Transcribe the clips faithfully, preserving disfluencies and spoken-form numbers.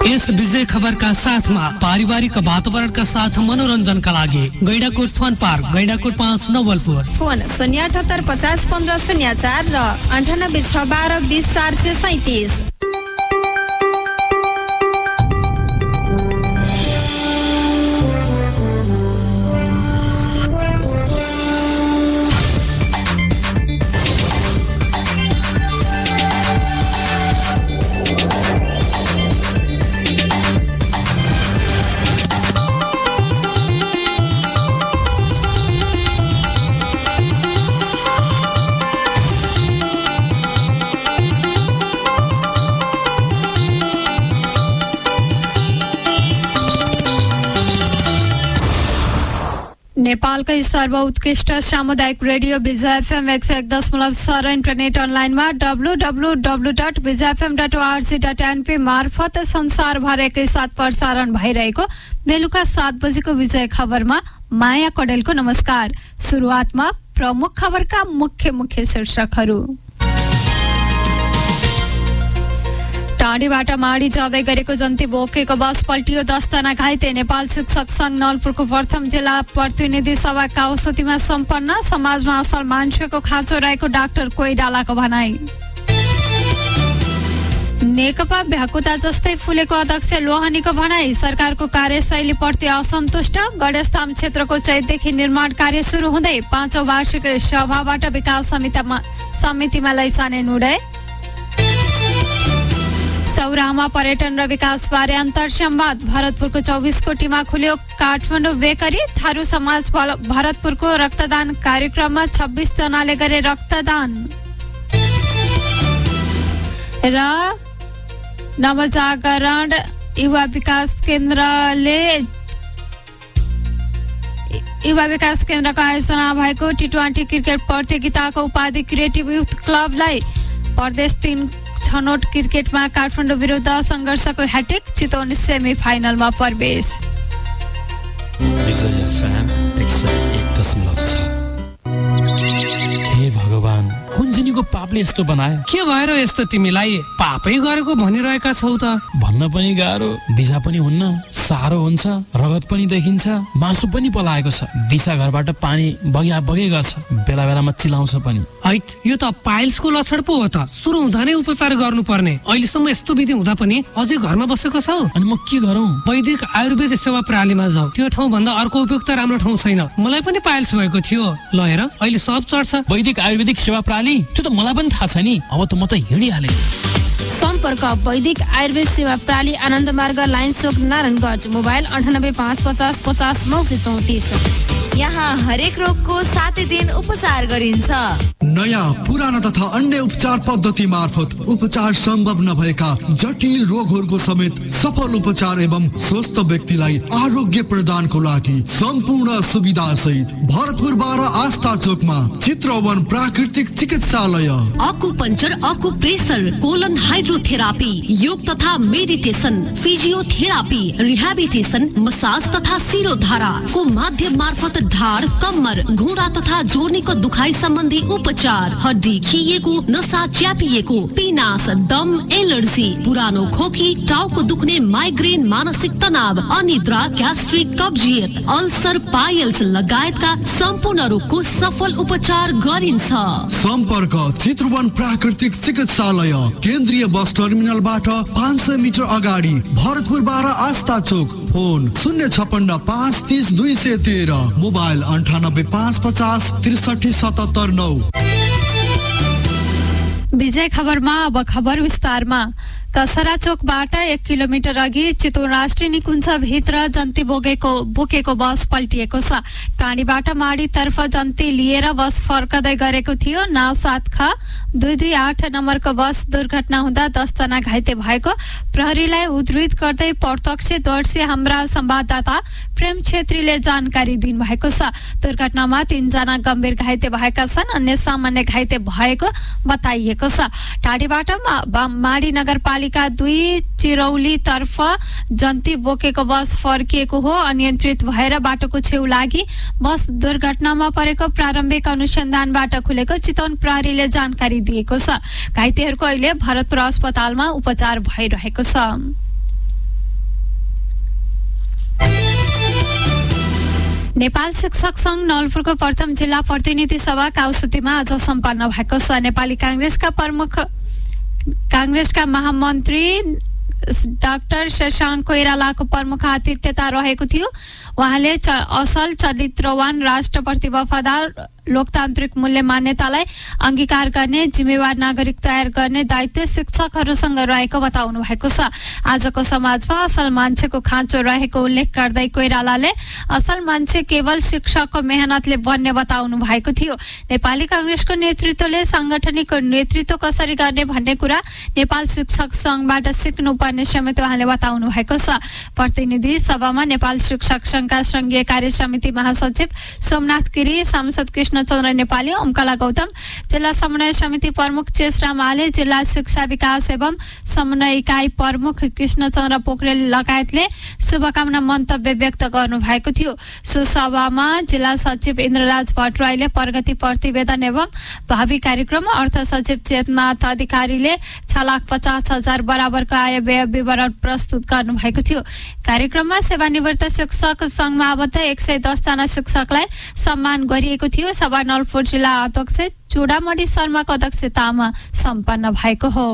यस विजय खबरका साथमा पारिवारिक वातावरणका साथ मनोरञ्जनका लागि गैंडाकोट फन पार्क, गैंडाकोट पाँच नवलपुर। फोन शून्य अठहत्तर पचास पन्ध्र शून्य चार र अन्ठानब्बे छ बाह्र बिस चार सय सैतिस। नेपालकै सर्वोत्कृष्ट सामुदायिक रेडियो विजय एफएम एक सय एक दशमलव छ र इन्टरनेट अनलाइनमा W W W dot Vijay FM dot ORG dot NP मार्फत संसारभर एकैसाथ प्रसारण भइरहेको बेलुका सात बजेको विजय खबरमा माया कडेलको नमस्कार। सुरुवातमा प्रमुख खबरका मुख्य मुख्य शीर्षकहरू। टाढीबाट माडी जाँदै गरेको जन्ती बोकेको बस पल्टियो, दस जना घाइते। नेपाल शिक्षक संघ नलपुरको प्रथम जिल्ला प्रतिनिधि सभा काउसतीमा सम्पन्न। समाजमा असल मान्छेको खाँचो रहेको डाक्टर कोइरालाको भनाई। नेकपा भ्याकुता जस्तै फुलेको अध्यक्ष लोहनीको भनाई। सरकारको कार्यशैली प्रति असन्तुष्ट। गणेशधाम क्षेत्रको चैतदेखि निर्माण कार्य सुरु हुँदै पाँचौं वार्षिक सभाबाट विकास समितिमा समितिमा लैजाने निर्णय। सौराहामा पर्यटन र विकास बारे अन्तर संवाद। भरतपुरको चौबिस कोटीमा खुल्यो काठमाडौँ बेकरी। थारू समाज भरतपुरको रक्तदान कार्यक्रममा छब्बीस जनाले गरे रक्तदान। र नवजागरण युवा विकास केन्द्रले युवा विकास केन्द्रको आयोजना भएको टी ट्वेन्टी क्रिकेट प्रतियोगिताको उपाधि क्रिएटिभ युथ क्लबलाई। प्रदेश तीन छनौट क्रिकेटमा काठमाडौँ विरुद्ध संघर्षको ह्याट्रिक। चितवन सेमी फाइनलमा प्रवेश। हे भगवान, कुञ्जनीको पापले यस्तो बनायो? के भएर यस्तो तिमीलाई? पापै गरेको भनिरहेका छौ त। भन्न पनि गाह्रो, दिशा पनि हुन्न, साह्रो हुन्छ, रगत पनि देखिन्छ, मासु पनि पलाएको छ। दिशा घरबाट पानी बगिया बगै गर्छ, बेला बेलामा चिलाउँछ पनि। हैट, यो त पाइल्सको लक्षण पो हो त। सुरु हुँदा नै उपचार गर्नुपर्ने। अहिलेसम्म यस्तो विधि हुँदा पनि अझै घरमा बसेको छौ? अनि म के गरौँ? वैदिक आयुर्वेद सेवा प्रणालीमा जाऊ। त्यो ठाउँ भन्दा अर्को उपयुक्त राम्रो ठाउँ छैन। मलाई पनि पाइल्स भएको थियो। ल हेर, अहिले सब चढ्छ। वैदिक आयुर्वेदिक सेवा प्रणाली? त्यो त मलाई पनि थाहा छ नि। अब त म त हिँडिहालेँ। सम्पर्क वैदिक आयुर्वेद सेवा प्रणाली, आनन्द मार्ग, लाइन चोक, नारायणगञ्ज। मोबाइल अन्ठानब्बे पाँच पचास पचास नौ सय चौतिस। यहाँ हरेक रोगको सातै दिन उपचार गरिन्छ। नयाँ पुराना तथा अन्य उपचार पद्धति मार्फत उपचार सम्भव नभएका जटिल रोगहरूको समेत सफल उपचार एवं स्वस्थ व्यक्तिलाई आरोग्य प्रदानको लागि सम्पूर्ण सुविधा सहित भरतपुर बाह्र आस्था चोकमा चित्रवन प्राकृतिक चिकित्सालय। अकुपंचर, अकुप्रेशर, कोलन हाइड्रोथेरापी, योग तथा मेडिटेसन, फिजियोथेरापी, रिहेबिलिटेसन, मसाज तथा शिरोधारा को माध्यम मार्फत ढाड, कम्मर, घुँडा तथा जोर्नीको दुखाइ सम्बन्धी उपचार, हड्डी खिएको, नसा च्यापिएको, पिनास, दम, एलर्जी, पुरानो खोकी, टाउको दुख्ने, माइग्रेन, मानसिक तनाव, अनिद्रा, ग्यास्ट्रिक, कब्जियत, अल्सर, पाइल्स लगायतका सम्पूर्ण रोगको सफल उपचार गरिन्छ। सम्पर्क चित्रवन प्राकृतिक चिकित्सालय, केन्द्रीय बस टर्मिनलबाट पाँच सय मिटर अगाडि, भरतपुर बाह्र आस्था चोक। फोन शून्य छपन्न पाँच तीस दुई सय तेह्र। मोबाइल अन्ठानब्बे पाँच पचास त्रिसठी सतहत्तर नौ। विजय खबरमा अब खबर विस्तारमा। कसरा चोकबाट एक किलोमिटर अघि चितवन राष्ट्रिय निकुञ्ज भित्र जन्ती बोकेको बोकेको बस पल्टिएको छ। टाढीबाट माडीतर्फ जन्ती लिएर बस फर्कदै गरेको थियो। ना सात ख दुई दुई आठ नम्बरको बस दुर्घटना हुँदा दस जना घाइते भएको प्रहरीलाई उद्धृत गर्दै प्रत्यक्षदर्शी हाम्रा संवाददाता प्रेम छेत्रीले जानकारी दिनुभएको छ। दुर्घटनामा तीनजना गम्भीर घाइते भएका छन्, अन्य सामान्य घाइते भएको बताइएको छ। टाढीबाट माडी नगरपालिका दुई चिरौली तर्फ जन्ती बोकेको बस फर्किएको हो। अनियन्त्रित भएर बाटोको छेउ लागि बस दुर्घटनामा परेको प्रारम्भिक अनुसन्धानबाट खुलेको चितवन प्रहरीले जानकारी दिएको छ। घाइतेहरूको अहिले भरतपुर अस्पतालमा उपचार भइरहेको छ। नेपाल शिक्षक संघ नवलपुरको प्रथम जिल्ला प्रतिनिधि सभा काउसुतीमा आज सम्पन्न भएको छ। नेपाली कांग्रेसका प्रमुख कांग्रेसका महामन्त्री डाक्टर शशाङ्क कोइरालाको प्रमुख आतिथ्यता रहेको थियो। उहाँले असल चरित्रवान राष्ट्रप्रति वफादार लोकतान्त्रिक मूल्य मान्यतालाई अंगीकार गर्ने जिम्मेवार नागरिक तयार गर्ने दायित्व शिक्षकहरूसँग रहेको बताउनु भएको छ। आजको समाजमा असल मान्छेको खाँचो रहेको उल्लेख गर्दै कोइरालाले असल मान्छे केवल शिक्षकको मेहनतले बन्ने बताउनु भएको थियो। नेपाली कांग्रेसको नेतृत्वले सांगठनिक नेतृत्व कसरी गर्ने भन्ने कुरा नेपाल शिक्षक संघबाट सिक्नुपर्ने समेत उहाँले बताउनु भएको छ। प्रतिनिधि सभामा नेपाल शिक्षक संघका संघीय कार्य समिति महासचिव सोमनाथ गिरी, सांसद कृष्ण चन्द्र नेपाली, ओमकला गौतम, जिल्ला समन्वय समिति प्रमुख चेसराम आले, जिल्ला शिक्षा विकास एवं समन्वय इकाइ प्रमुख कृष्ण चन्द्र पोखरेल लगायतले शुभकामना मन्तव्य व्यक्त गर्नु भएको थियो। सो सभामा जिल्ला सचिव इन्द्रराज भट्टराईले प्रगति प्रतिवेदन एवं भावी कार्यक्रम, अर्थ सचिव चेतनाथ अधिकारीले छ लाख पचास हजार बराबरको आय व्यय विवरण प्रस्तुत गर्नु भएको थियो। कार्यक्रममा सेवानिवृत्त शिक्षक संघमा आबद्ध एक सय दस जना शिक्षकलाई सम्मान गरिएको थियो। सभा नवलपुर जिल्ला अध्यक्ष चुडामणि शर्माको अध्यक्षतामा सम्पन्न भएको हो।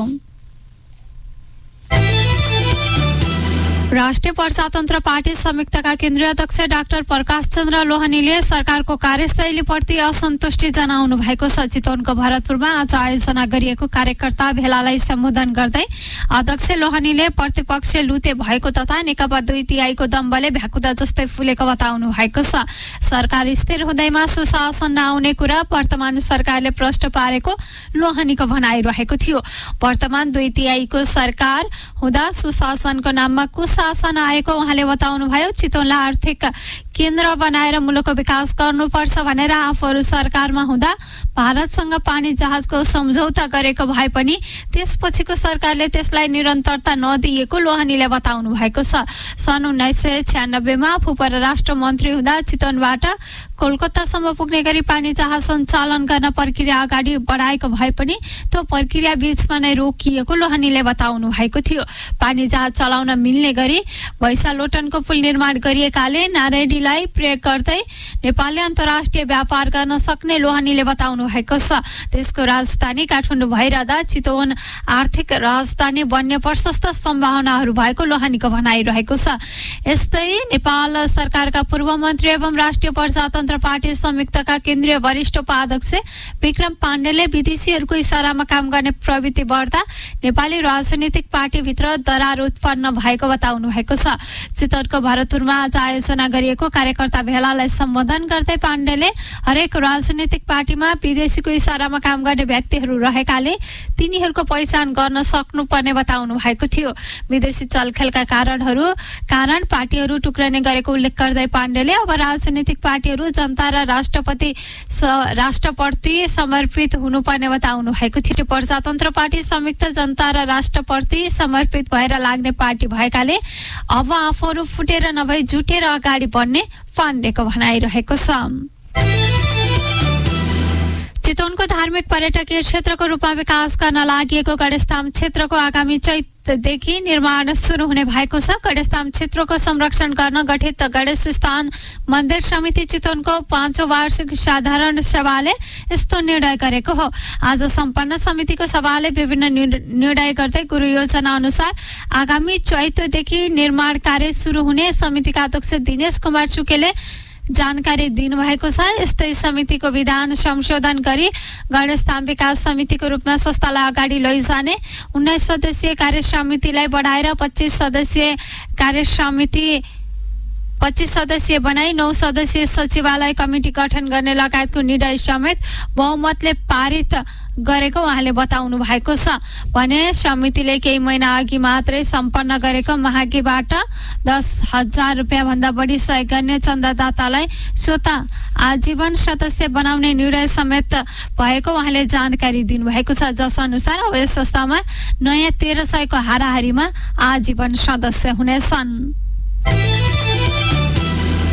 राष्ट्रिय प्रजातन्त्र पार्टी संयुक्तका केन्द्रीय अध्यक्ष डाक्टर प्रकाश चन्द्र लोहनीले सरकारको कार्यशैलीप्रति असन्तुष्टि जनाउनु भएको छ। चितवनको भरतपुरमा आज आयोजना गरिएको कार्यकर्ता भेलालाई सम्बोधन गर्दै अध्यक्ष लोहनीले प्रतिपक्ष लुते भएको तथा नेकपा दुई तिहाईको दम्बले भ्याकुदा जस्तै फुलेको बताउनु भएको छ। सरकार स्थिर हुँदैमा सुशासन नआउने कुरा वर्तमान सरकारले प्रश्न पारेको लोहनीको भनाइरहेको थियो। वर्तमान दुई तिहाईको सरकार हुँदा सुशासनको नाममा कुश शासन आएको उहाँले बताउनुभयो। चितवनलाई आर्थिक केन्द्र बनाएर मुलुकको विकास गर्नुपर्छ भनेर आफूहरू सरकारमा हुँदा भारतसँग पानी जहाजको सम्झौता गरेको भए पनि त्यसपछिको सरकारले त्यसलाई निरन्तरता नदिएको लोहनीले बताउनु भएको छ। सन् उन्नाइस सय छ्यानब्बेमा आफू परराष्ट्र मन्त्री हुँदा चितवनबाट कोलकातासम्म पुग्ने गरी पानी जहाज सञ्चालन गर्न प्रक्रिया अगाडि बढाएको भए पनि त्यो प्रक्रिया बीचमा नै रोकिएको लोहनीले बताउनु भएको थियो। पानी जहाज चलाउन मिल्ने गरी भैसा लोटनको पुल निर्माण गरिएकाले नारायणीलाई प्रयोग गर्दै नेपालले अन्तर्राष्ट्रिय व्यापार गर्न सक्ने लोहनीले बताउनु भएको छ। देशको राजधानी काठमाडौँ भइरहँदा चितवन आर्थिक राजधानी बन्ने प्रशस्त सम्भावनाहरू भएको लोहनीको भनाइरहेको छ। यस्तै नेपाल सरकारका पूर्व मन्त्री एवं राष्ट्रिय प्रजातन्त्र पार्टी संयुक्तका केन्द्रीय वरिष्ठ उपाध्यक्ष विक्रम पाण्डेले विदेशीहरूको इसारामा काम गर्ने प्रवृत्ति बढ्दा नेपाली राजनीतिक पार्टीभित्र दरार उत्पन्न भएको बताउनु भएको छ। चितवनको भरतपुरमा आज आयोजना गरिएको कार्यकर्ता भेलालाई सम्बोधन गर्दै पाण्डेले हरेक राजनीतिक पार्टीमा विदेशीको इसारामा काम गर्ने व्यक्तिहरू रहेकाले तिनीहरूको पहिचान गर्न सक्नुपर्ने बताउनु भएको थियो। विदेशी चलखेलका कारणहरू कारण पार्टीहरू टुक्रिने गरेको उल्लेख गर्दै पाण्डेले अब राजनीतिक पार्टीहरू जनता र राष्ट्रपति राष्ट्रप्रति समर्पित हुनुपर्ने बताउनु भएको थियो। प्रजातन्त्र पार्टी संयुक्त जनता र राष्ट्रप्रति समर्पित भएर लाग्ने पार्टी भएकाले अब आफूहरू फुटेर नभई जुटेर अगाडि बढ्ने पाण्डेको भनाइरहेको छ। चितवनको धार्मिक पर्यटकीय क्षेत्रको रूपमा विकास गर्न लागि गणेशधाम क्षेत्रको आगामी चैतदेखि निर्माण सुरु हुने भएको छ। गणेशधाम क्षेत्रको संरक्षण गर्न गठित गणेश स्थान मन्दिर समिति चितवनको पाँचौं वार्षिक साधारण सभाले यस्तो निर्णय गरेको हो। आज सम्पन्न समितिको सभाले विभिन्न निर्णय गर्दै गुरु योजना अनुसार आगामी चैतदेखि निर्माण कार्य सुरु हुने समितिका अध्यक्ष दिनेश कुमार चुकेले जानकारी दिनुभएको छ। यस्तै समितिको विधान संशोधन गरी गणेशधाम विकास समितिको रूपमा संस्थालाई अगाडि लैजाने उन्नाइस सदस्यीय कार्य समितिलाई बढाएर पच्चीस सदस्यीय कार्य समिति पच्चीस सदस्यीय बनाई नौ सदस्यीय सचिवालय कमिटी गठन गर्ने लगायतको निर्णय समेत बहुमतले पारित गरेको उहाँले बताउनु भएको छ भने समितिले केही महिना अघि मात्रै सम्पन्न गरेको महागीबाट दस हजार रुपियाँ भन्दा बढी सहयोग गर्ने चन्दादातालाई स्वतः आजीवन सदस्य बनाउने निर्णय समेत भएको उहाँले जानकारी दिनुभएको छ। जस अनुसार अब यस संस्थामा नयाँ तेह्र सयको हाराहारीमा आजीवन सदस्य हुनेछन्।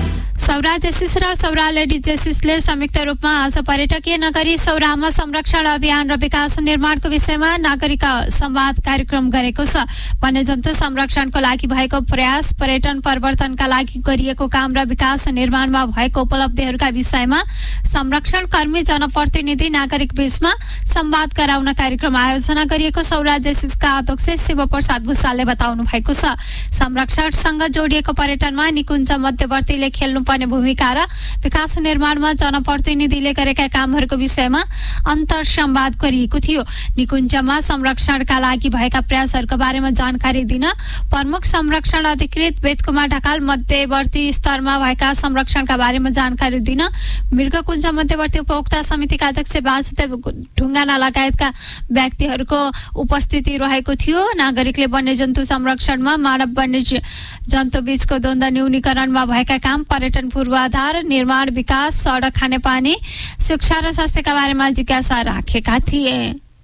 सौरा जेसिस र सौरा लेडी जेसिसले संयुक्त रूपमा आज पर्यटकीय नगरी सौरामा संरक्षण अभियान र विकास निर्माणको विषयमा नागरिक संवाद कार्यक्रम गरेको छ। वन्यजन्तु संरक्षणको लागि भएको प्रयास, पर्यटन परिवर्तनका लागि गरिएको काम र विकास निर्माणमा भएको उपलब्धिहरूका विषयमा संरक्षण कर्मी, जनप्रतिनिधि, नागरिक बीचमा संवाद गराउन कार्यक्रम आयोजना गरिएको सौरा जेसिसका अध्यक्ष शिव प्रसाद भुसालले बताउनु भएको छ। संरक्षणसँग जोडिएको पर्यटनमा निकुञ्ज मध्यवर्तीले खेल्नुपर्ने भूमिका र विकास निर्माणमा जनप्रतिनिधिले गरेका कामहरूको विषयमा अन्तर संवाद गरिएको थियो। निकुञ्जमा संरक्षणका लागि भएका प्रयासहरूको बारेमा जानकारी दिन प्रमुख संरक्षण अधिकृत वेदकुमार ढकाल, मध्यवर्ती स्तरमा भएका संरक्षणका बारेमा जानकारी दिन मृगकुञ्ज मध्यवर्ती उपभोक्ता समितिका अध्यक्ष वासुदेव ढुङ्गाना लगायतका व्यक्तिहरूको उपस्थिति रहेको थियो। नागरिकले वन्यजन्तु संरक्षणमा मानव वन्य जन्तु बीचको द्वन्द्व न्यूनीकरणमा भएका काम, पर्यटन पूर्वाधार निर्माण, विकास, सडक, खानेपानी, शिक्षा र स्वास्थ्यका बारेमा जिज्ञासा राखेका थिए।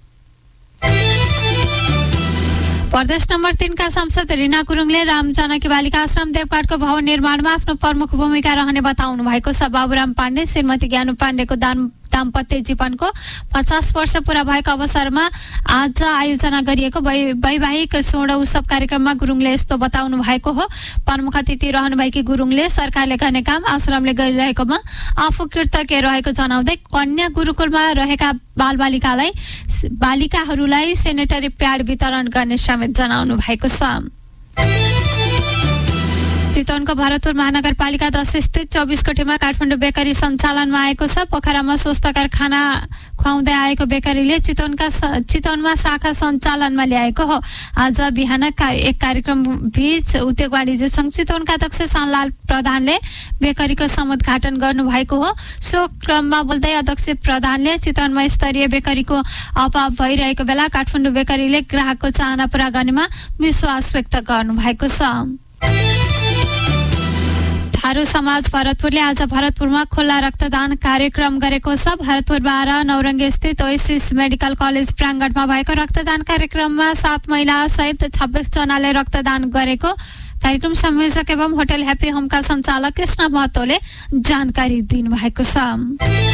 प्रदेश नम्बर तीन का सांसद रीना गुरुङले राम जानकी बालिका आश्रम देवघाटको भवन निर्माणमा आफ्नो प्रमुख भूमिका रहने बताउनु भएको छ। बाबुराम पाण्डे, श्रीमती ज्ञानु पाण्डेको दान दाम्पत्य जीवनको पचास वर्ष पूरा भएको अवसरमा आज आयोजना गरिएको वैवाहिक स्वर्ण उत्सव कार्यक्रममा गुरुङले यस्तो बताउनु भएको हो। प्रमुख अतिथि रहनुभएकी गुरुङले सरकारले गर्ने काम, आश्रमले गरिरहेकोमा आफू कृतज्ञ रहेको जनाउँदै कन्या गुरुकुलमा रहेका बालबालिकालाई बालिकाहरूलाई सेनेटरी प्याड वितरण गर्ने समेत जनाउनु भएको छ। चितवनको भरतपुर महानगरपालिका दस स्थित चौबिस कोठीमा काठमाडौँ बेकरी सञ्चालनमा आएको छ। पोखरामा स्वस्थकर खाना खुवाउँदै आएको बेकरीले चितवनका चितवनमा शाखा सञ्चालनमा ल्याएको हो। आज बिहान एक कार्यक्रम बीच उद्योग वाणिज्य सङ्घ चितवनका अध्यक्ष शानलाल प्रधानले बेकरीको समुद्घाटन गर्नुभएको हो। सो क्रममा बोल्दै अध्यक्ष प्रधानले चितवनमा स्तरीय बेकरीको अभाव भइरहेको बेला काठमाडौँ बेकरीले ग्राहकको चाहना पूरा गर्नेमा विश्वास व्यक्त गर्नुभएको छ। थारू समाज भरतपुरले आज भरतपुरमा खुल्ला रक्तदान कार्यक्रम गरेको छ। भरतपुर बाह्र नौरङ्गे स्थित ओएसिस मेडिकल कलेज प्राङ्गणमा भएको रक्तदान कार्यक्रममा सात महिला सहित छब्बिस जनाले रक्तदान गरेको कार्यक्रम संयोजक एवं होटल ह्याप्पी होमका सञ्चालक कृष्ण महतोले जानकारी दिनुभएको छ।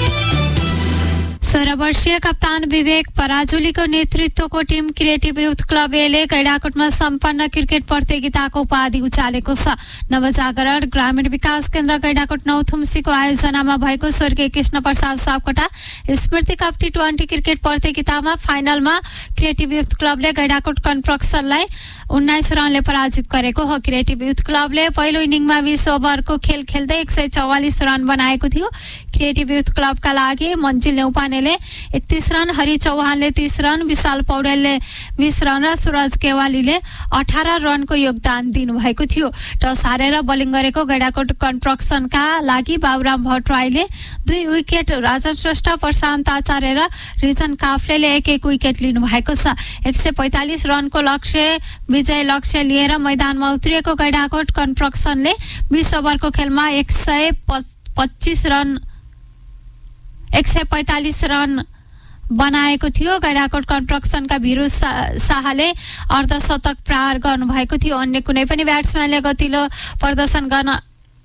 सोह्र वर्षीय कप्तान विवेक पराजुलीको नेतृत्वको टिम क्रिएटिभ युथ क्लब एले गैडाकोटमा सम्पन्न क्रिकेट प्रतियोगिताको उपाधि उचालेको छ। नवजागरण ग्रामीण विकास केन्द्र गैडाकोट नौथुम्सीको आयोजनामा भएको स्वर्गीय कृष्ण प्रसाद सापकोटा स्मृति कप टी ट्वेन्टी क्रिकेट प्रतियोगितामा फाइनलमा क्रिएटिभ युथ क्लबले गैडाकोट कन्स्ट्रक्सनलाई उन्नाइस रनले पराजित गरेको हो। क्रिएटिभ युथ क्लबले पहिलो इनिङमा बीस ओभरको खेल खेल्दै एक सय चौवालिस रन बनाएको थियो। क्रिएटिभ युथ क्लबका लागि मन्जिल नेउपानेले एकतीस रन, हरि चौहानले तीस रन, विशाल पौडेलले बीस रन र सुरज केवालीले अठार रनको योगदान दिनुभएको थियो। टस हारेर बोलिङ गरेको गैडाकोट कन्स्ट्रक्सनका लागि बाबुराम भट्टराईले दुई विकेट, राजन श्रेष्ठ, प्रशान्त आचार्य र रिजन काफ्लेले एक एक विकेट लिनुभएको छ। एक सय पैँतालिस रनको लक्ष्य विजय लक्ष्य लिएर मैदानमा उत्रिएको गैडाकोट कन्स्ट्रक्सनले बीस ओभरको खेलमा एक सय पच्चिस रन एक सय पैँतालिस रन बनाएको थियो। गैडाकोट कन्स्ट्रक्सनका भिरु शाहले अर्धशतक प्रहार गर्नुभएको थियो। अन्य कुनै पनि ब्याट्सम्यानले गतिलो प्रदर्शन गर्न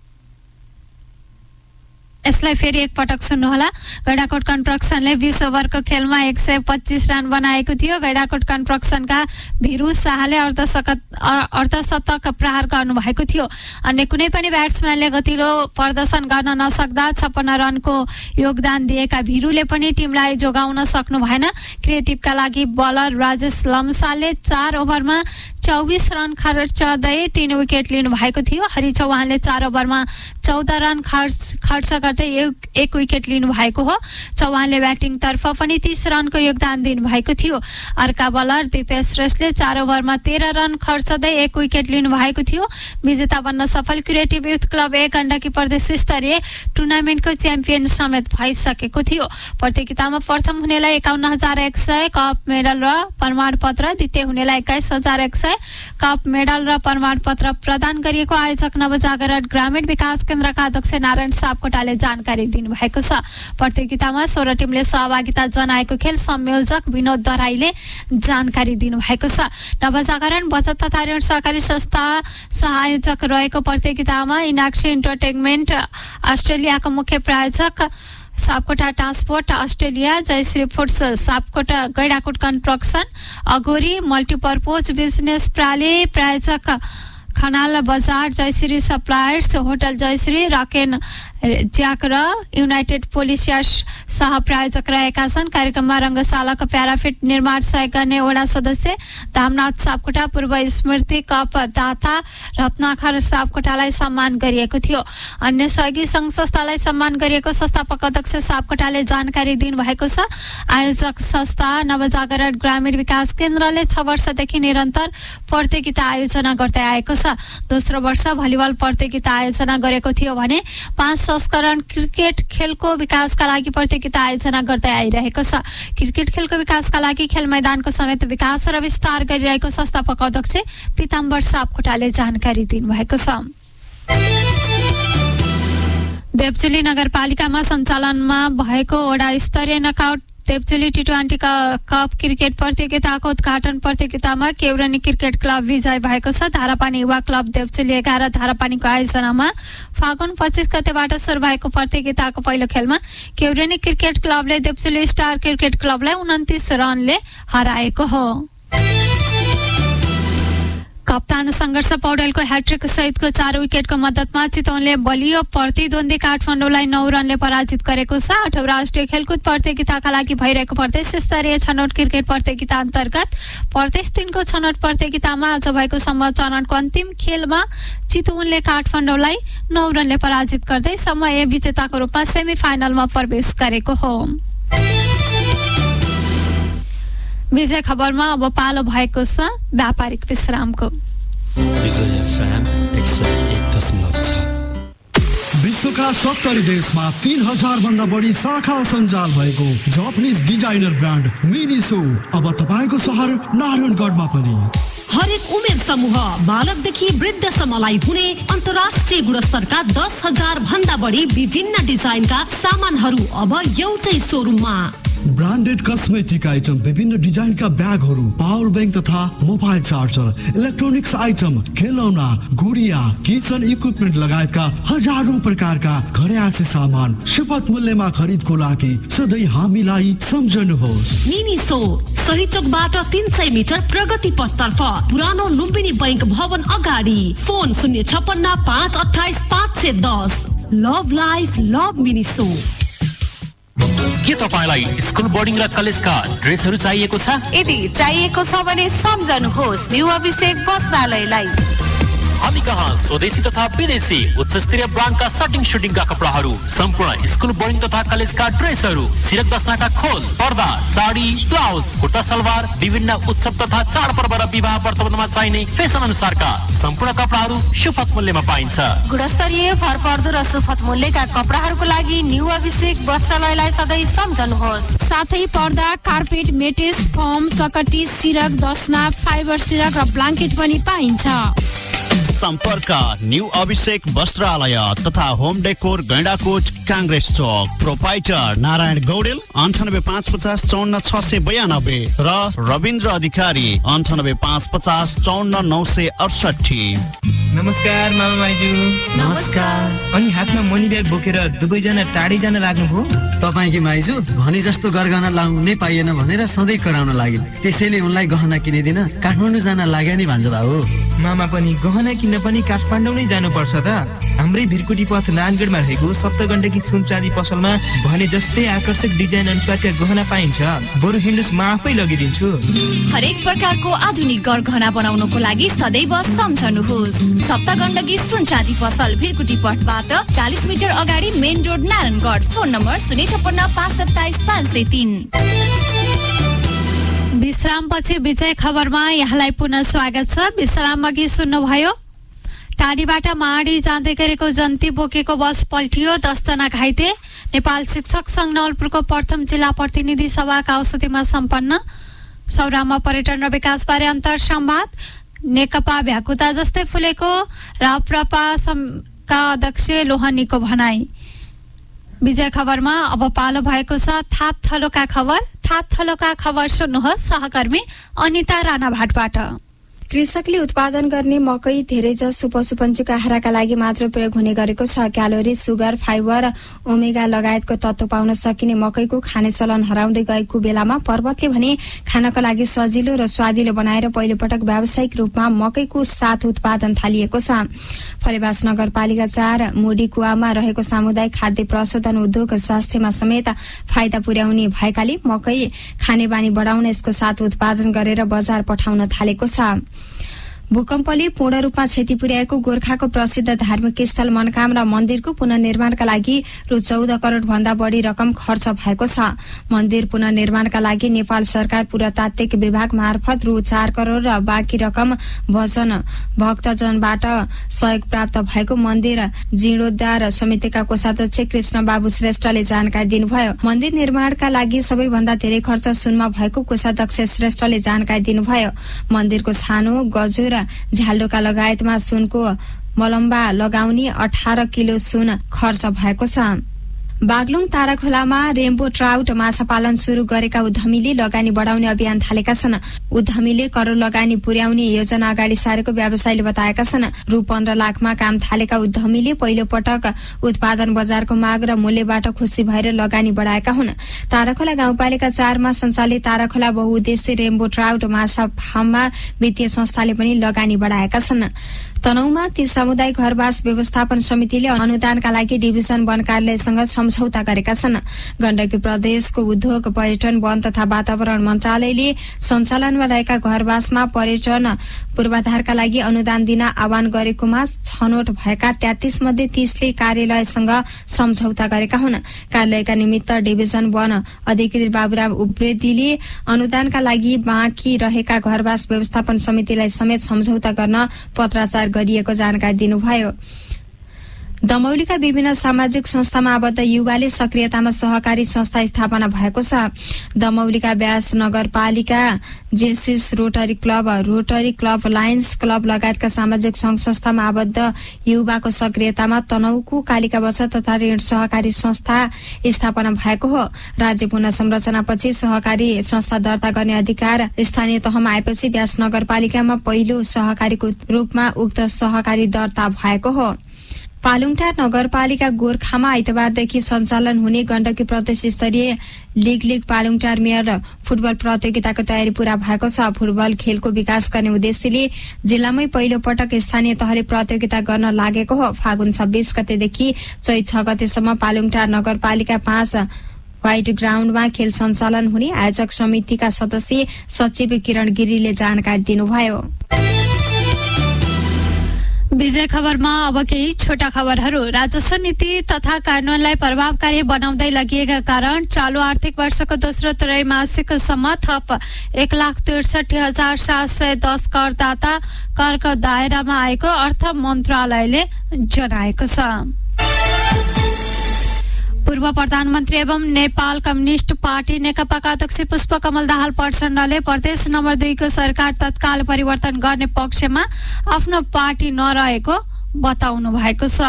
यसलाई फेरि एक पटक सुन्नुहोला। गैडाकोट कन्स्ट्रक्सनले बीस ओभरको खेलमा एक सय पच्चिस रन बनाएको थियो। गैडाकोट कन्स्ट्रक्सनका भिरु शाहले अर्धशतक अर्धशतक प्रहार गर्नुभएको थियो। अन्य कुनै पनि ब्याट्सम्यानले गतिलो प्रदर्शन गर्न नसक्दा छप्पन्न रनको योगदान दिएका भिरुले पनि टिमलाई जोगाउन सक्नु भएन। क्रिएटिभका लागि बलर राजेश लम्सालले चार ओभरमा चौबिस रन खर्चदै तीन विकेट लिनु भएको थियो। हरि चौहानले चार ओभरमा चौध रन खर्च खर्च गर्दै एक विकेट लिनु भएको हो। चौहानले ब्याटिङतर्फ पनि तीस रनको योगदान दिनुभएको थियो। अर्का बलर दिपेश श्रेष्ठले चार ओभरमा तेह्र रन खर्चदै एक विकेट लिनु भएको थियो। विजेता बन्न सफल क्रिएटिभ युथ क्लब एक गण्डकी प्रदेश स्तरीय टुर्नामेन्टको च्याम्पियन समेत भइसकेको थियो। प्रतियोगितामा प्रथम हुनेलाई एकाउन्न हजार एक सय कप मेडल र प्रमाणपत्र, द्वितीय हुनेलाई एक्काइस हजार एक सय कप मेडल र प्रमाणपत्र प्रदान गरिएको आयोजक नवजागरण ग्रामीण विकास केन्द्रका अध्यक्ष नारायण सापकोटाले जानकारी दिनुभएको छ। प्रतियोगितामा सोह्र टिमले सहभागिता जनाएको खेल संयोजक विनोद दराईले जानकारी दिनुभएको छ। नवजागरण बचत तथा ऋण सहकारी संस्था सहायोजक रहेको प्रतियोगितामा इनाक्सी इन्टरटेनमेन्ट अस्ट्रेलियाको मुख्य प्रायोजक सापकोटा ट्रान्सपोर्ट अस्ट्रेलिया, Jayashree foods Sapkota, Gaidakot construction, Aghori multipurpose business प्राली प्रायोजक खनाल बजार, जयश्री सप्लायर्स, होटल जयश्री, रकेन ज्याक र युनाइटेड पोलिसिया सह प्रायोजक रहेका छन्। कार्यक्रममा रङ्गशालाको प्याराफिट निर्माण सहयोग गर्ने वडा सदस्य धामनाथ सापकोटा, पूर्व स्मृति कप दाता रत्नाकर सापकोटालाई सम्मान गरिएको थियो। अन्य सहयोगी सङ्घ संस्थालाई सम्मान गरिएको संस्थापक अध्यक्ष सापकोटाले जानकारी दिनुभएको छ। आयोजक संस्था नवजागरण ग्रामीण विकास केन्द्रले छ वर्षदेखि निरन्तर प्रतियोगिता आयोजना गर्दै आएको छ। दोस्रो वर्ष भलिबल प्रतियोगिता आयोजना गरेको थियो भने पाँच संस्करण क्रिकेट खेलको विकासका लागि प्रतियोगिता आयोजना गर्दै आइरहेको छ। क्रिकेट खेलको विकासका लागि खेल मैदानको समेत विकास र विस्तार गरिरहेको संस्थापक अध्यक्ष पीताम्बर सापकोटाले जानकारी दिनुभएको छ। देवचुली नगरपालिकामा सञ्चालनमा भएको वडा स्तरीय knockout Devchuli T twenty cup cricket प्रतियोगिताको उद्घाटन प्रतियोगितामा केौरनी क्रिकेट क्लब विजय भएको छ। धारापानी युवा क्लब देवचुली एघार धारापानीको आयोजनामा फागुन पच्चिस गतेबाट सुरु भएको प्रतियोगिताको पहिलो खेलमा केौरनी क्रिकेट क्लबले देवचुली स्टार क्रिकेट क्लबलाई उन्तिस रनले हराएको हो। कप्तान सङ्घर्ष पौडेलको ह्याट्रिक सहितको चार विकेटको मद्दतमा चितवनले बलियो प्रतिद्वन्दी काठमाडौँलाई नौ रनले पराजित गरेको छ। आठौँ राष्ट्रिय खेलकुद प्रतियोगिताका लागि भइरहेको प्रदेश स्तरीय छनौट क्रिकेट प्रतियोगिता अन्तर्गत प्रदेश तीनको छनौट प्रतियोगितामा आज भएको सम्म चरणको अन्तिम खेलमा चितवनले काठमाडौँलाई नौ रनले पराजित गर्दै समय विजेताको रूपमा सेमी फाइनलमा प्रवेश गरेको हो। विजय खबरमा अब पालो भएको छ व्यापारिक विश्रामको। विश्वका सत्तरी देशमा तीन हजार भन्दा बढी शाखा सञ्जाल भएको जापानिज डिजाइनर ब्रान्ड मिनिसो अब तपाईँको सहर नारायणगढमा पनि। हरेक उमेर समूह बालकदेखि वृद्धसम्मलाई हुने अन्तर्राष्ट्रिय गुणस्तरका दस हजार भन्दा बढी विभिन्न डिजाइनका सामानहरू अब एउटै सोरुममा। ब्रान्डेड कस्मेटिक आइटम, विभिन्न डिजाइनका ब्यागहरू, पावर ब्याङ्क तथा मोबाइल चार्जर, इलेक्ट्रोनिक्स आइटम, खेलौना, गुडिया, किचन इक्विपमेन्ट लगायतका हजारौं प्रकारका घरेआसी सामान सुपथ मूल्यमा खरिदको लागि सधैँ हामीलाई सम्झनुहोस्। मिनिसो सही चोकबाट तीन सय मिटर प्रगति पथतर्फ पुरानो लुम्बिनी बैंक भवन अगाडि। फोन शून्य छपन्न पाँच अठाइस पाँच सय दस। Love life love Miniso. के तपाईलाई स्कुल बोर्डिङ र कलेजका ड्रेसहरू चाहिएको छ? यदि चाहिएको छ भने सम्झनुहोस् न्यू अभिषेक वस्त्रालयलाई। हामी कहाँ स्वदेशी तथा विदेशी उच्च स्तरीय ब्रान्डका सटिङ सुटिङका कपडाहरू, सम्पूर्ण स्कुल बोर्डिङ तथा कलेजका ड्रेसहरू, सिरक दस्नाका खोल, पर्दा, साडी, ब्लाउज, कुर्ता सलवार, विभिन्न उत्सव तथा चाडपर्व र विवाह व्रतबन्धमा चाहिने फेसन अनुसारका सम्पूर्ण कपडाहरू सुपथ मूल्यमा पाइन्छ। गुणस्तरीय भरपर्दो र सुपथ मूल्यका कपडाहरूको लागि न्यू अभिषेक वस्त्रालयलाई सधैँ सम्झनुहोस्। साथै पर्दा, कार्पेट, मेटेस, फर्म, चकटी, सिरक दस्ना, फाइबर सिरक र ब्ल्याङ्केट पनि पाइन्छ। सम्पर्क न्यू अभिषेक वस्त्रालय तथा home decor Gaindakot Congress Chowk. Proprietor Narayan Gaudel अंठानब्बे पाँच पचास चौन्न छ सय बयानब्बे र रविन्द्र अधिकारी अंठानब्बे पाँच पचास चौन्न नौ सय अडसठी। नमस्कार मामा माइजू। नमस्कार। अनि हातमा मनी ब्याग बोकेर दुवैजना टाढी जान लाग्नुभयो? तपाईँकी माइजू भने जस्तो गरगहना लाउनै पाइएन भनेर सधैँ कराउन लागिन्, त्यसैले उनलाई गहना किनिदिन काठमाडौँ जान लाग्यो नि भान्जा बाबु। मामा पनि गहना किन्न पनि काठमाडौँ नै जानुपर्छ त? हाम्रै भिरकुटी पथ नानगढमा रहेको सप्तगण्डकी सुन चाँदी पसलमा भने जस्तै आकर्षक डिजाइन अनुसारका गहना पाइन्छ। बरु हिँड्नुस् म आफै लगिदिन्छु। हरेक प्रकारको आधुनिक गरगहना बनाउनको लागि सदैव सम्झनुहोस् सप्तगण्डकी सुन चाँदी पसल, भिरकुटी पथबाट चालीस मिटर अगाडि main road Narayangarh. Phone number शून्य छपन्न पाँच सत्ताइस पाँच सय तीन। विश्रामपछि विजय खबरमा यहाँलाई पुनः स्वागत छ। विश्राम अघि सुन्नुभयो टाढीबाट माडी जाँदै गरेको जन्ती बोकेको बस पल्टियो, दसजना घाइते। नेपाल शिक्षक संघ नवलपुरको प्रथम जिल्ला प्रतिनिधि सभाका औषधिमा सम्पन्न सौरामा पर्यटन र विकासबारे अन्तर संवाद। नेकपा भ्याकुता जस्तै फुलेको राप्रपाका अध्यक्ष लोहनीको भनाई। विजय खबरमा अब पालो भएको छ थात थलोका खबर। थात थलोका खबर सुन्नुहोस् सहकर्मी अनिता राणा भाटबाट। कृषकले उत्पादन गर्ने मकै धेरैजसो पशुपन्छीको आहारका लागि मात्र प्रयोग हुने गरेको छ। क्यालोरी, सुगर, फाइबर, ओमेगा लगायतको तत्व पाउन सकिने मकैको खाने चलन हराउँदै गएको बेलामा पर्वतले भने खानका लागि सजिलो र स्वादिलो बनाएर पहिलो पटक व्यावसायिक रूपमा मकैको साथ उत्पादन थालिएको छ। फलेवास नगरपालिका चार मुडीकुवामा रहेको सामुदायिक खाद्य प्रशोधन उद्योग स्वास्थ्यमा समेत फाइदा पुर्याउने भएकाले मकै खाने बानी बढाउन यसको साथ उत्पादन गरेर बजार पठाउन थालेको छ। भूकम्पले पूर्ण रूपमा क्षति पुर्याएको गोर्खाको प्रसिद्ध धार्मिक स्थल मनोकामना मन्दिरको पुनर्निर्माणका लागि रु चौध करोड़ भन्दा बढ़ी रकम खर्च भएको छ। मन्दिर पुनर्निर्माणका लागि नेपाल सरकार पुरातात्विक विभाग मार्फत रु चार करोड़ र बाँकी रकम भजन भक्तजनबाट सहयोग प्राप्त भएको मन्दिर जीर्णोद्धार समितिका कोषाध्यक्ष कृष्ण बाबु श्रेष्ठले जानकारी दिनुभयो। मन्दिर निर्माणका लागि सबैभन्दा धेरै खर्च सुनमा भएको कोषाध्यक्ष श्रेष्ठले जानकारी दिनुभयो। मन्दिरको छानो, गजुर, झ्यालडोका लगायतमा सुनको मलम्बा लगाउने अठार किलो सुन खर्च भएको छ। बागलुङ ताराखोलामा रेम्बो ट्राउट माछा पालन शुरू गरेका उद्यमीले लगानी बढाउने अभियान थालेका छन्। उद्यमीले करोड़ लगानी पुर्याउने योजना अगाडि सारेको व्यवसायीले बताएका छन्। रु पन्ध्र लाखमा काम थालेका उद्यमीले पहिलो पटक उत्पादन बजारको माग र मूल्यबाट खुशी भएर लगानी बढाएका हुन्। ताराखोला गाउँपालिका चारमा सञ्चालित ताराखोला बहुउद्देश्य रेम्बो ट्राउट माछा फार्ममा वित्तीय संस्थाले पनि लगानी बढाएका छन्। तनहुमा ती सामुदायिक घरवास व्यवस्थापन समितिले अनुदानका लागि डिभिजन वन कार्यालयसँग सम्झौता गरेका छन्। गण्डकी प्रदेशको उद्योग, पर्यटन, वन तथा वातावरण मन्त्रालयले सञ्चालनमा रहेका घरवासमा पर्यटन पूर्वाधारका लागि अनुदान दिन आह्वान गरेकोमा छनौट भएका तेत्तीस मध्ये तीसले कार्यालयसँग सम्झौता गरेका हुन्। कार्यालयका निमित्त डिभिजन वन अधिकृत बाबुराम उप्रेतीले अनुदानका लागि बाँकी रहेका घरवास व्यवस्थापन समितिलाई समेत सम्झौता गर्न पत्राचार गरिएको जानकारी दिनुभयो। दमौलीका विभिन्न सामाजिक संस्थामा आबद्ध युवाले सक्रियतामा सहकारी संस्था स्थापना भएको छ। दमौलीका व्यास नगरपालिका Jaycees Rotary club, Rotary club, Lions club लगायतका सामाजिक संघ संस्थामा आबद्ध युवाको सक्रियतामा तनहुको कालिका बचत तथा ऋण सहकारी संस्था स्थापना भएको हो। राज्य पुनः संरचनापछि सहकारी संस्था दर्ता गर्ने अधिकार स्थानीय तहमा आएपछि व्यास नगरपालिकामा पहिलो सहकारीको रूपमा उक्त सहकारी दर्ता भएको हो। पालुङटार नगरपालिका गोर्खामा आइतबारदेखि सञ्चालन हुने गण्डकी प्रदेश स्तरीय league league Palungtar mayor football प्रतियोगिताको तयारी पूरा भएको छ। फुटबल खेलको विकास गर्ने उद्देश्यले जिल्लामै पहिलो पटक स्थानीय तहले प्रतियोगिता गर्न लागेको हो। फागुन छब्बीस गतेदेखि चैत छ गतेसम्म पालुङटार नगरपालिका पाँच व्हाइट ग्राउण्डमा खेल सञ्चालन हुने आयोजक समितिका सदस्य सचिव किरण गिरीले जानकारी दिनुभयो। विजय खबरमा अब केही छोटा खबरहरू। राजस्व नीति तथा कानूनलाई प्रभावकारी बनाउँदै लगिएका कारण चालू आर्थिक वर्षको दोस्रो त्रैमासिकसम्म थप एक लाख त्रिसठी हजार सात सय दस करदाता करको दायरामा आएको अर्थ मन्त्रालयले जनाएको छ। पूर्व प्रधानमन्त्री एवं नेपाल कम्युनिस्ट पार्टी नेकपाका अध्यक्ष पुष्पकमल दाहाल प्रचण्डले प्रदेश नम्बर दुईको सरकार तत्काल परिवर्तन गर्ने पक्षमा आफ्नो पार्टी नरहेको बताउनु भएको छ।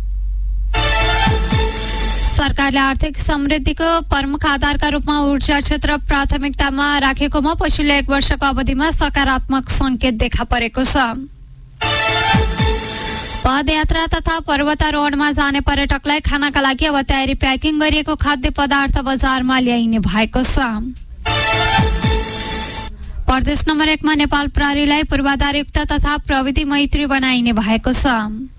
सरकारले आर्थिक समृद्धिको प्रमुख आधारका रूपमा ऊर्जा क्षेत्र प्राथमिकतामा राखेकोमा पछिल्लो एक वर्षको अवधिमा सकारात्मक संकेत देखा परेको छ। पदयात्रा तथा पर्वतारोहणमा जाने पर्यटकलाई खानाका लागि अब तयारी प्याकिङ गरिएको खाद्य पदार्थ बजारमा ल्याइने भएको छ। प्रदेश नम्बर एकमा नेपाल प्रहरीलाई पूर्वाधारयुक्त तथा प्रविधि मैत्री बनाइने भएको छ।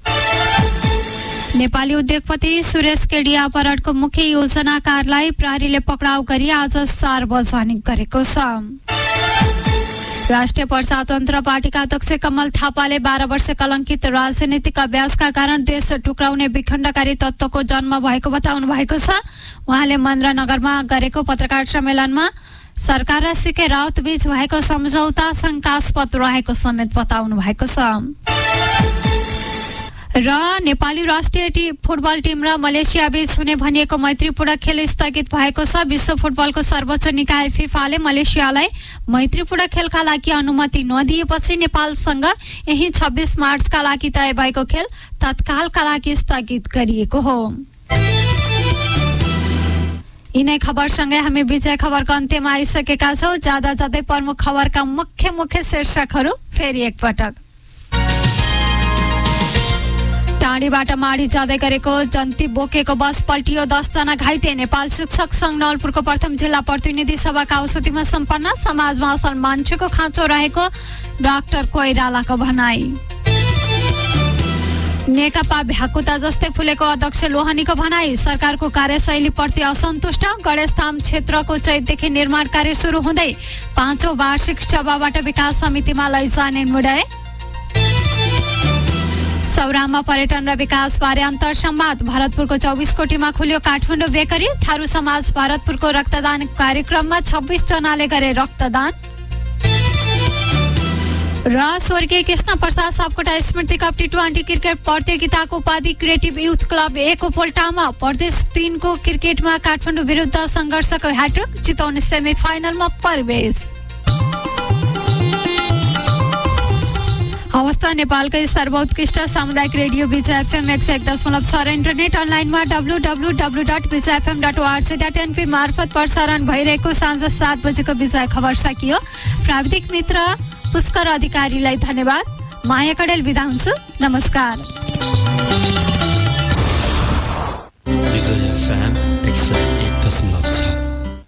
नेपाली उद्योगपति सुरेश केडिया अपहरणको मुख्य योजनाकारलाई प्रहरीले पक्राउ गरी आज सार्वजनिक गरेको छ। राष्ट्रिय प्रजातन्त्र पार्टीका अध्यक्ष कमल थापाले बाह्र वर्ष कलंकित राजनीतिक अभ्यासका कारण देश टुक्राउने विखण्डकारी तत्त्वको जन्म भएको बताउनु भएको छ। उहाँले मन्त्रनगरमा गरेको पत्रकार सम्मेलनमा सरकार र सीके राउत बीच भएको सम्झौता शंकास्पद रहेको समेत बताउनु भएको छ। र नेपाली राष्ट्रिय टी फुटबल टिम र मलेसिया बीच हुने भनिएको मैत्रीपूर्ण खेल स्थगित भएको छ। विश्व फुटबलको सर्वोच्च निकाय फिफाले मलेसियालाई मैत्रीपूर्ण खेलका लागि अनुमति नदिएपछि नेपालसँग यही छब्बीस मार्चका लागि तय भएको खेल तत्कालका लागि स्थगित गरिएको हो। यिनै खबरसँगै हामी विजय खबरको अन्त्यमा आइसकेका छौं। जाँदा जाँदै प्रमुख खबरका मुख्य मुख्य शीर्षकहरू फेरि एकपटक। टाढीबाट माडी जाँदै गरेको जन्ती बोकेको बस पल्टियो, दस जना घाइते। नेपाल शिक्षक संघ नवलपुरको प्रथम जिल्ला प्रतिनिधि सभाका औषधिमा सम्पन्न। समाजमा असल मान्छेको खाँचो रहेको डाक्टर कोइरालाको भनाई। नेकपा भ्याकुता जस्तै फुलेको अध्यक्ष लोहनीको भनाई। सरकारको कार्यशैलीप्रति असन्तुष्ट। गणेशधाम क्षेत्रको चैतदेखि निर्माण कार्य सुरु हुँदै पाँचौं वार्षिक सभाबाट विकास समितिमा लैजाने निर्णय। सौरामा पर्यटन र विकास बारे अन्तर संवाद। भरतपुरको चौबिस कोटीमा खुल्यो काठमाडौँ बेकरी। थारू समाज भरतपुरको रक्तदान कार्यक्रममा छब्बीस जनाले गरे रक्तदान। र स्वर्गीय कृष्ण प्रसाद सापकोटा स्मृति कप टी ट्वेन्टी क्रिकेट प्रतियोगिताको उपाधि क्रिएटिभ युथ क्लब एक पोल्टामा। प्रदेश तीन को क्रिकेटमा काठमाडौँ विरुद्ध संघर्षको ह्याट्रिक जिताउने सेमी फाइनलमा प्रवेश। अवस्था नेपालकै सर्वोत्कृष्ट सामुदायिक रेडियो विजय एफएम एक सय एक दशमलव छ र इन्टरनेट अनलाइनमा W W W dot Vijay FM dot ORG dot NP मार्फत प्रसारण भइरहेको साँझ सात बजेको विजय खबर सकियो। प्राविधिक मित्र पुष्कर अधिकारीलाई धन्यवाद। माया कडेल बिदा हुन्छु। नमस्कार। विजय एफएम एक सय एक दशमलव छ।